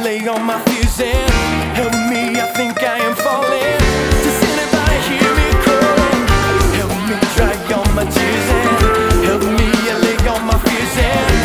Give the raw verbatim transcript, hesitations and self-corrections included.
lay all my fears and help me, I think I am falling. Does anybody hear me calling? Help me dry all my tears and help me, I lay all my fears and